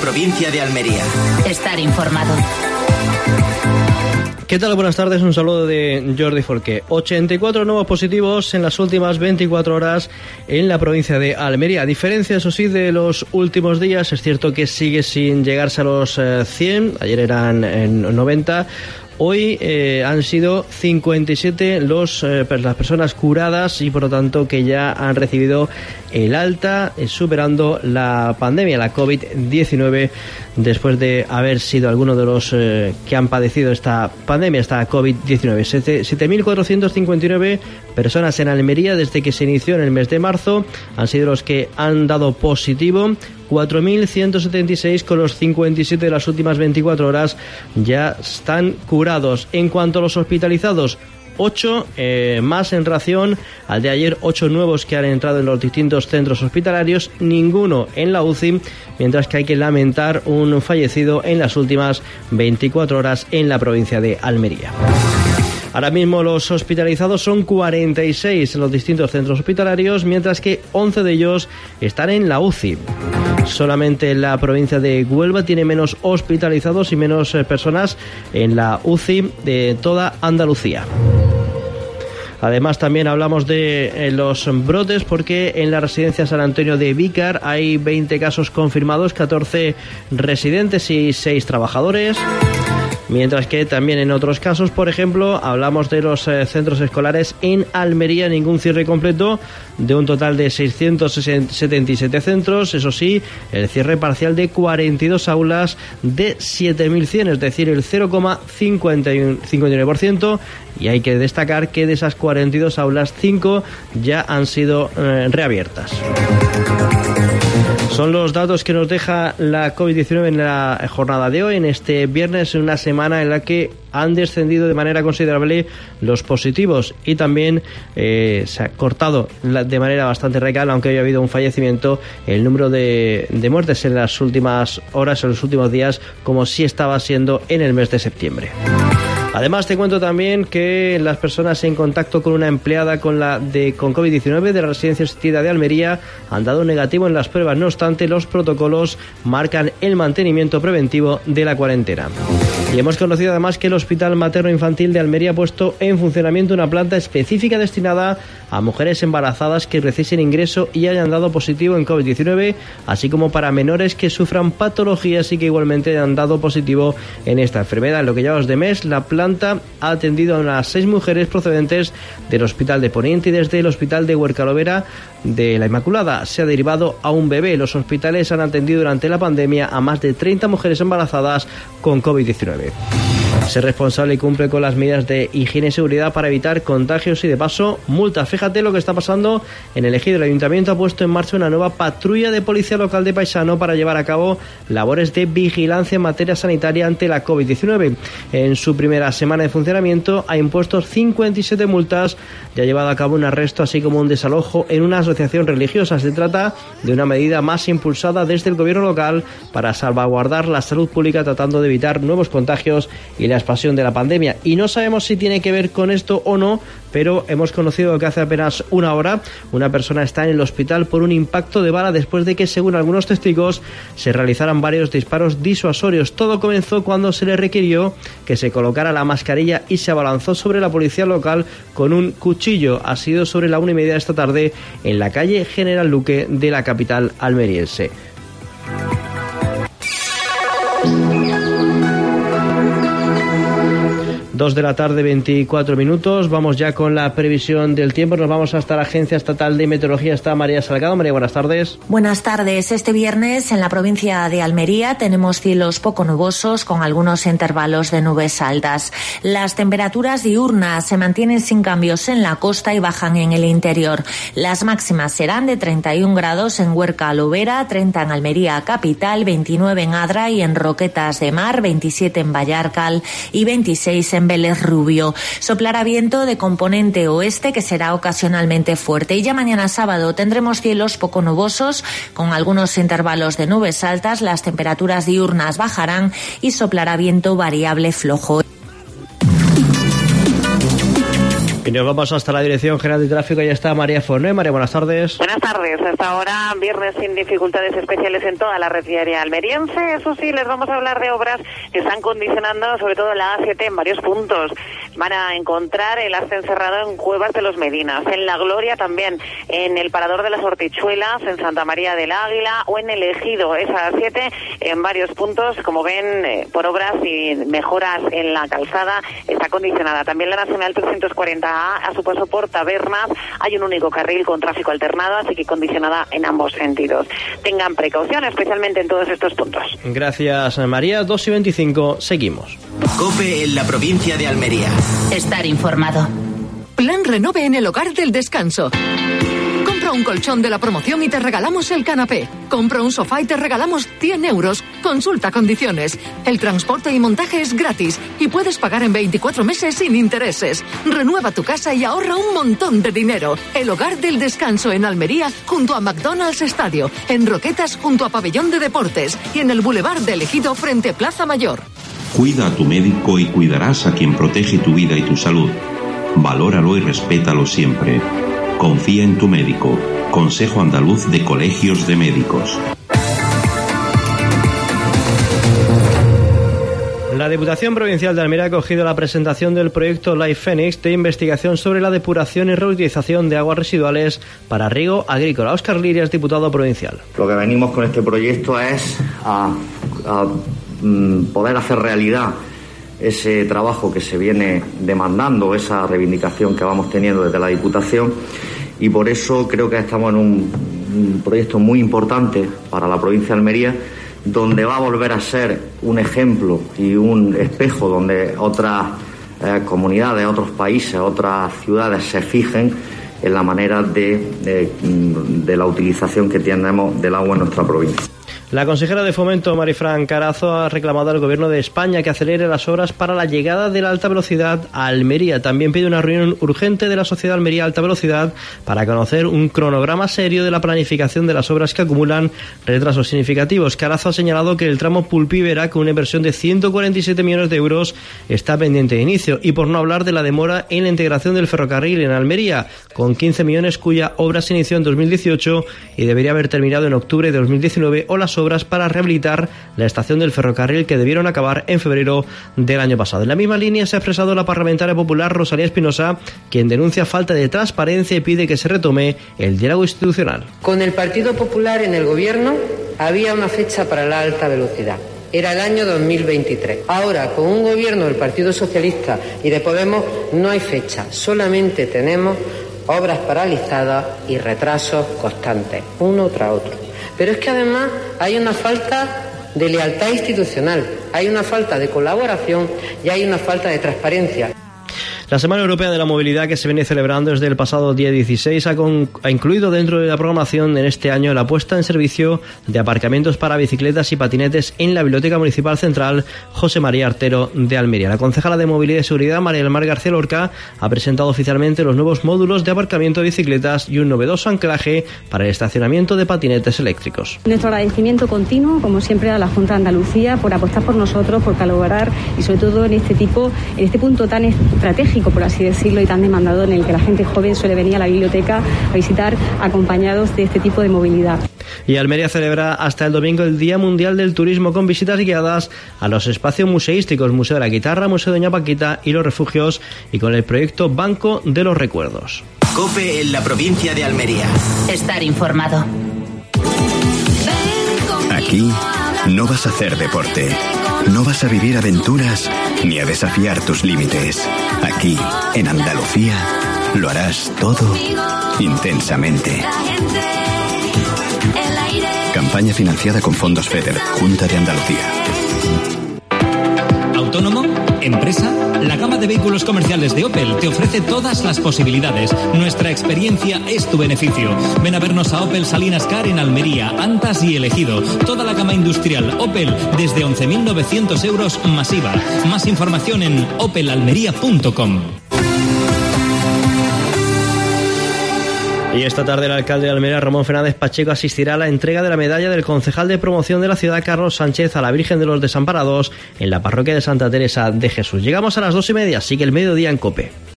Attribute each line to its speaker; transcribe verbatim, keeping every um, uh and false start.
Speaker 1: provincia de Almería.
Speaker 2: Estar informado.
Speaker 3: ¿Qué tal? Buenas tardes, un saludo de Jordi Forqué. ochenta y cuatro nuevos positivos en las últimas veinticuatro horas en la provincia de Almería. A diferencia, eso sí, de los últimos días, es cierto que sigue sin llegarse a los cien, ayer eran en noventa. Hoy eh, han sido cincuenta y siete los, eh, las personas curadas y por lo tanto que ya han recibido el alta, eh, superando la pandemia, la covid diecinueve, después de haber sido algunos de los eh, que han padecido esta pandemia, esta covid diecinueve. siete mil cuatrocientos cincuenta y nueve personas en Almería desde que se inició en el mes de marzo han sido los que han dado positivo. cuatro mil ciento setenta y seis con los cincuenta y siete de las últimas veinticuatro horas ya están curados. En cuanto a los hospitalizados, ocho eh, más en relación al de ayer, ocho nuevos que han entrado en los distintos centros hospitalarios, ninguno en la U C I, mientras que hay que lamentar un fallecido en las últimas veinticuatro horas en la provincia de Almería. Ahora mismo los hospitalizados son cuarenta y seis en los distintos centros hospitalarios, mientras que once de ellos están en la U C I. Solamente la provincia de Huelva tiene menos hospitalizados y menos personas en la U C I de toda Andalucía. Además, también hablamos de eh, los brotes, porque en la residencia San Antonio de Vícar hay veinte casos confirmados, catorce residentes y seis trabajadores. Mientras que también en otros casos, por ejemplo, hablamos de los eh, centros escolares en Almería, ningún cierre completo, de un total de seiscientos setenta y siete centros, eso sí, el cierre parcial de cuarenta y dos aulas de siete mil cien, es decir, el cero coma cincuenta y nueve por ciento, y hay que destacar que de esas cuarenta y dos aulas, cinco ya han sido eh, reabiertas. Son los datos que nos deja la covid diecinueve en la jornada de hoy, en este viernes, en una semana en la que han descendido de manera considerable los positivos y también eh, se ha cortado de manera bastante radical, aunque haya habido un fallecimiento, el número de, de muertes en las últimas horas, en los últimos días, como sí estaba siendo en el mes de septiembre. Además, te cuento también que las personas en contacto con una empleada con la de con covid diecinueve de la residencia asistida de Almería han dado negativo en las pruebas. No obstante, los protocolos marcan el mantenimiento preventivo de la cuarentena. Y hemos conocido además que el Hospital Materno Infantil de Almería ha puesto en funcionamiento una planta específica destinada a mujeres embarazadas que reciben ingreso y hayan dado positivo en covid diecinueve, así como para menores que sufran patologías y que igualmente hayan dado positivo en esta enfermedad. En lo que llevamos de mes, la planta ha atendido a unas seis mujeres procedentes del Hospital de Poniente y desde el Hospital de Huercalovera de la Inmaculada. Se ha derivado a un bebé. Los hospitales han atendido durante la pandemia a más de treinta mujeres embarazadas con covid diecinueve. Ser responsable y cumple con las medidas de higiene y seguridad para evitar contagios y de paso multa. Fíjate lo que está pasando en el Ejido. El Ayuntamiento ha puesto en marcha una nueva patrulla de policía local de Paisano para llevar a cabo labores de vigilancia en materia sanitaria ante la covid diecinueve. En su primera semana de funcionamiento ha impuesto cincuenta y siete multas y ha llevado a cabo un arresto así como un desalojo en una asociación religiosa. Se trata de una medida más impulsada desde el gobierno local para salvaguardar la salud pública, tratando de evitar nuevos contagios y la expansión de la pandemia. Y no sabemos si tiene que ver con esto o no, pero hemos conocido que hace apenas una hora una persona está en el hospital por un impacto de bala después de que, según algunos testigos, se realizaran varios disparos disuasorios. Todo comenzó cuando se le requirió que se colocara la mascarilla y se abalanzó sobre la policía local con un cuchillo. Ha sido sobre la una y media de esta tarde en la calle General Luque de la capital almeriense. Dos de la tarde, veinticuatro minutos. Vamos ya con la previsión del tiempo. Nos vamos hasta la Agencia Estatal de Meteorología. Está María Salgado. María, buenas tardes.
Speaker 2: Buenas tardes. Este viernes en la provincia de Almería tenemos cielos poco nubosos con algunos intervalos de nubes altas. Las temperaturas diurnas se mantienen sin cambios en la costa y bajan en el interior. Las máximas serán de treinta y un grados en Huerca-Lovera, treinta en Almería capital, veintinueve en Adra y en Roquetas de Mar, veintisiete en Vallarcal y veintiséis en Vélez Rubio. Soplará viento de componente oeste que será ocasionalmente fuerte y ya mañana sábado tendremos cielos poco nubosos con algunos intervalos de nubes altas, las temperaturas diurnas bajarán y soplará viento variable flojo.
Speaker 3: Y nos vamos hasta la Dirección General de Tráfico. Ya está María Forné. María, buenas tardes.
Speaker 1: Buenas tardes. Hasta ahora, viernes sin dificultades especiales en toda la red viaria almeriense. Eso sí, les vamos a hablar de obras que están condicionando sobre todo la A siete en varios puntos. Van a encontrar el arcén cerrado en Cuevas de los Medinas, en La Gloria también, en el Parador de las Hortichuelas, en Santa María del Águila o en El Ejido. Esa A siete en varios puntos, como ven, eh, por obras y mejoras en la calzada, está condicionada. También la Nacional trescientos cuarenta A, a su paso por Tabernas, hay un único carril con tráfico alternado, así que condicionada en ambos sentidos. Tengan precaución, especialmente en todos estos puntos.
Speaker 3: Gracias, María. dos y veinticinco, seguimos.
Speaker 4: COPE en la provincia de Almería.
Speaker 5: Estar informado.
Speaker 6: Plan Renove en el Hogar del Descanso. Compra un colchón de la promoción y te regalamos el canapé. Compra un sofá y te regalamos cien euros. Consulta condiciones. El transporte y montaje es gratis y puedes pagar en veinticuatro meses sin intereses. Renueva tu casa y ahorra un montón de dinero. El Hogar del Descanso en Almería, junto a McDonald's Estadio. En Roquetas, junto a Pabellón de Deportes. Y en el Boulevard de Ejido, frente Plaza Mayor.
Speaker 7: Cuida a tu médico y cuidarás a quien protege tu vida y tu salud. Valóralo y respétalo siempre. Confía en tu médico. Consejo Andaluz de Colegios de Médicos.
Speaker 3: La Diputación Provincial de Almería ha acogido la presentación del proyecto Life Phoenix de investigación sobre la depuración y reutilización de aguas residuales para riego agrícola. Óscar Lirias, diputado provincial.
Speaker 8: Lo que venimos con este proyecto es a, a mm, poder hacer realidad ese trabajo que se viene demandando, esa reivindicación que vamos teniendo desde la Diputación, y por eso creo que estamos en un, un proyecto muy importante para la provincia de Almería, donde va a volver a ser un ejemplo y un espejo donde otras eh, comunidades, otros países, otras ciudades se fijen en la manera de, de, de la utilización que tenemos del agua en nuestra provincia.
Speaker 3: La consejera de Fomento, Marifran Carazo, ha reclamado al Gobierno de España que acelere las obras para la llegada de la alta velocidad a Almería. También pide una reunión urgente de la Sociedad Almería Alta Velocidad para conocer un cronograma serio de la planificación de las obras que acumulan retrasos significativos. Carazo ha señalado que el tramo Pulpívera, con una inversión de ciento cuarenta y siete millones de euros, está pendiente de inicio. Y por no hablar de la demora en la integración del ferrocarril en Almería, con quince millones, cuya obra se inició en dos mil dieciocho y debería haber terminado en octubre de dos mil diecinueve, o las obras para rehabilitar la estación del ferrocarril que debieron acabar en febrero del año pasado. En la misma línea se ha expresado la parlamentaria popular Rosalía Espinosa, quien denuncia falta de transparencia y pide que se retome el diálogo institucional.
Speaker 9: Con el Partido Popular en el gobierno había una fecha para la alta velocidad. Era el año dos mil veintitrés. Ahora, con un gobierno del Partido Socialista y de Podemos, no hay fecha. Solamente tenemos obras paralizadas y retrasos constantes, uno tras otro. Pero es que además hay una falta de lealtad institucional, hay una falta de colaboración y hay una falta de transparencia.
Speaker 3: La Semana Europea de la Movilidad, que se viene celebrando desde el pasado día dieciséis, ha, con, ha incluido dentro de la programación en este año la puesta en servicio de aparcamientos para bicicletas y patinetes en la Biblioteca Municipal Central José María Artero de Almería. La concejala de Movilidad y Seguridad, María del Mar García Lorca, ha presentado oficialmente los nuevos módulos de aparcamiento de bicicletas y un novedoso anclaje para el estacionamiento de patinetes eléctricos.
Speaker 10: Nuestro agradecimiento continuo, como siempre, a la Junta de Andalucía por apostar por nosotros, por colaborar y sobre todo en este tipo, en este punto tan estratégico, por así decirlo, y tan demandado, en el que la gente joven suele venir a la biblioteca a visitar acompañados de este tipo de movilidad.
Speaker 3: Y Almería celebra hasta el domingo el Día Mundial del Turismo, con visitas guiadas a los espacios museísticos, Museo de la Guitarra, Museo de Doña Paquita y los refugios, y con el proyecto Banco de los Recuerdos.
Speaker 4: COPE en la provincia de Almería.
Speaker 5: Estar informado.
Speaker 11: Aquí no vas a hacer deporte, no vas a vivir aventuras ni a desafiar tus límites. Aquí, en Andalucía, lo harás todo intensamente. Campaña financiada con fondos FEDER, Junta de Andalucía.
Speaker 12: ¿Autónomo? ¿Empresa? La gama de vehículos comerciales de Opel te ofrece todas las posibilidades. Nuestra experiencia es tu beneficio. Ven a vernos a Opel Salinas Car en Almería, Antas y El Ejido. Toda la gama industrial Opel desde once mil novecientos euros masiva. Más información en opel almería punto com.
Speaker 3: Y esta tarde el alcalde de Almería, Ramón Fernández Pacheco, asistirá a la entrega de la medalla del concejal de promoción de la ciudad, Carlos Sánchez, a la Virgen de los Desamparados en la parroquia de Santa Teresa de Jesús. Llegamos a las dos y media, sigue el mediodía en COPE.